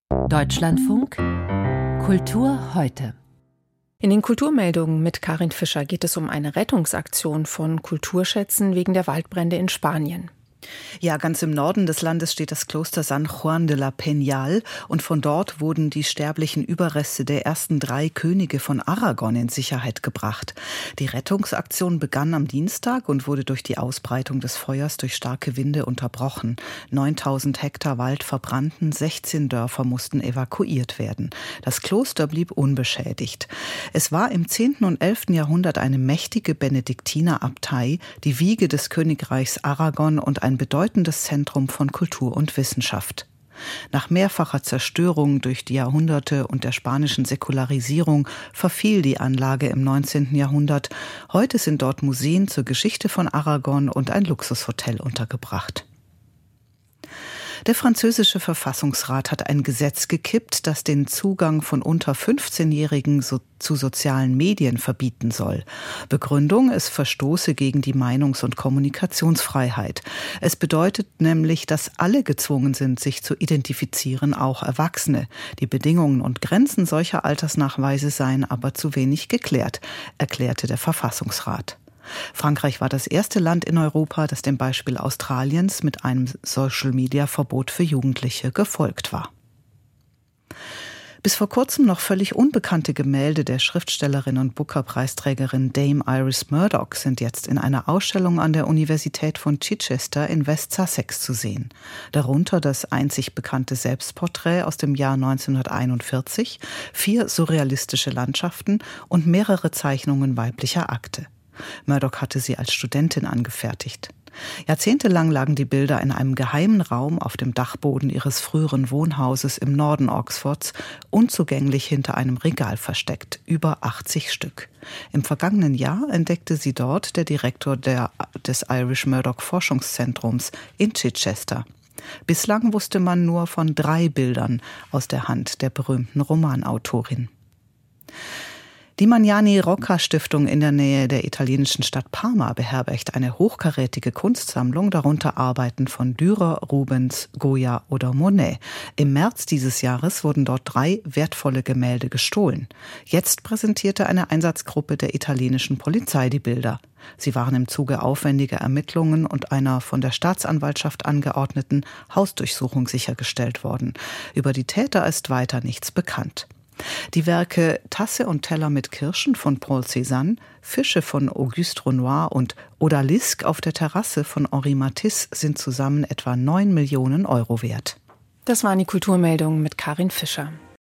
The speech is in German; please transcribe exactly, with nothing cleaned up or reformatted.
Deutschlandfunk Kultur heute. In den Kulturmeldungen mit Karin Fischer geht es um eine Rettungsaktion von Kulturschätzen wegen der Waldbrände in Spanien. Ja, ganz im Norden des Landes steht das Kloster San Juan de la Peñal und von dort wurden die sterblichen Überreste der ersten drei Könige von Aragon in Sicherheit gebracht. Die Rettungsaktion begann am Dienstag und wurde durch die Ausbreitung des Feuers durch starke Winde unterbrochen. neuntausend Hektar Wald verbrannten, sechzehn Dörfer mussten evakuiert werden. Das Kloster blieb unbeschädigt. Es war im zehnten und elften Jahrhundert eine mächtige Benediktinerabtei, die Wiege des Königreichs Aragon und ein bedeutendes Zentrum von Kultur und Wissenschaft. Nach mehrfacher Zerstörung durch die Jahrhunderte und der spanischen Säkularisierung verfiel die Anlage im neunzehnten Jahrhundert. Heute sind dort Museen zur Geschichte von Aragon und ein Luxushotel untergebracht. Der französische Verfassungsrat hat ein Gesetz gekippt, das den Zugang von unter fünfzehnjährigen so zu sozialen Medien verbieten soll. Begründung, es verstoße gegen die Meinungs- und Kommunikationsfreiheit. Es bedeutet nämlich, dass alle gezwungen sind, sich zu identifizieren, auch Erwachsene. Die Bedingungen und Grenzen solcher Altersnachweise seien aber zu wenig geklärt, erklärte der Verfassungsrat. Frankreich war das erste Land in Europa, das dem Beispiel Australiens mit einem Social-Media-Verbot für Jugendliche gefolgt war. Bis vor kurzem noch völlig unbekannte Gemälde der Schriftstellerin und Booker-Preisträgerin Dame Iris Murdoch sind jetzt in einer Ausstellung an der Universität von Chichester in West Sussex zu sehen. Darunter das einzig bekannte Selbstporträt aus dem Jahr neunzehnhunderteinundvierzig, vier surrealistische Landschaften und mehrere Zeichnungen weiblicher Akte. Murdoch hatte sie als Studentin angefertigt. Jahrzehntelang lagen die Bilder in einem geheimen Raum auf dem Dachboden ihres früheren Wohnhauses im Norden Oxfords, unzugänglich hinter einem Regal versteckt, über achtzig Stück. Im vergangenen Jahr entdeckte sie dort der Direktor der, des Irish Murdoch Forschungszentrums in Chichester. Bislang wusste man nur von drei Bildern aus der Hand der berühmten Romanautorin. Die Magnani Rocca Stiftung in der Nähe der italienischen Stadt Parma beherbergt eine hochkarätige Kunstsammlung, darunter Arbeiten von Dürer, Rubens, Goya oder Monet. Im März dieses Jahres wurden dort drei wertvolle Gemälde gestohlen. Jetzt präsentierte eine Einsatzgruppe der italienischen Polizei die Bilder. Sie waren im Zuge aufwendiger Ermittlungen und einer von der Staatsanwaltschaft angeordneten Hausdurchsuchung sichergestellt worden. Über die Täter ist weiter nichts bekannt. Die Werke Tasse und Teller mit Kirschen von Paul Cézanne, Fische von Auguste Renoir und Odalisque auf der Terrasse von Henri Matisse sind zusammen etwa neun Millionen Euro wert. Das waren die Kulturmeldungen mit Karin Fischer.